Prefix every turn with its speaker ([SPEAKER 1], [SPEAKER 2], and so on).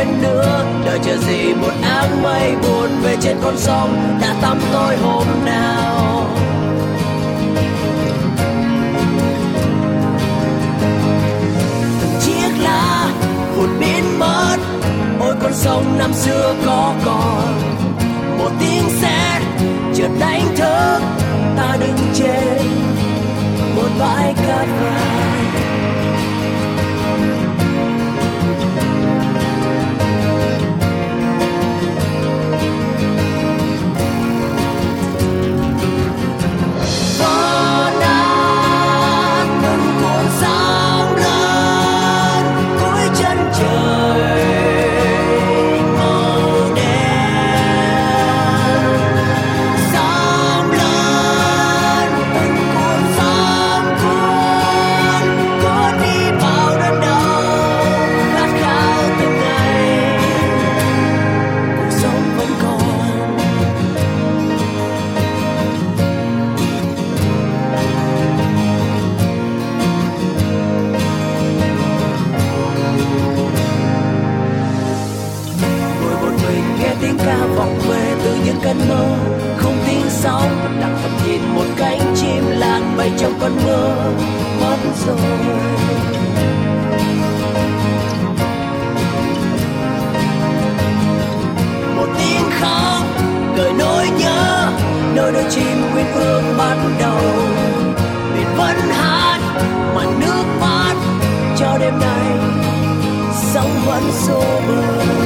[SPEAKER 1] đến nữa. Đợi chờ gì một áng mây buồn về trên con sông đã tắm tôi hôm nào. Từng chiếc lá vụt biến mất, ôi con sông năm xưa có còn. Một tiếng sét chợt đánh thức ta đứng trên một bãi cát vàng. Gió đã từng cuốn sóng lớn cuối chân trời màu đen. Sóng lớn từng cuốn sóng cuốn đi vào đến đâu, khát khao từng ngày cuộc sống vẫn còn. Ngồi một mình nghe tiếng ca vọng về từ những cơn mơ không tiếng sóng, lặng thầm nhìn một cánh chim lạc bay trong cơn mưa mất rồi. Một tiếng khóc gợi nỗi nhớ nơi đôi chim nguyên ương bắt đầu. Biển vẫn hát mà nước mắt cho đêm nay sóng vẫn xô bờ.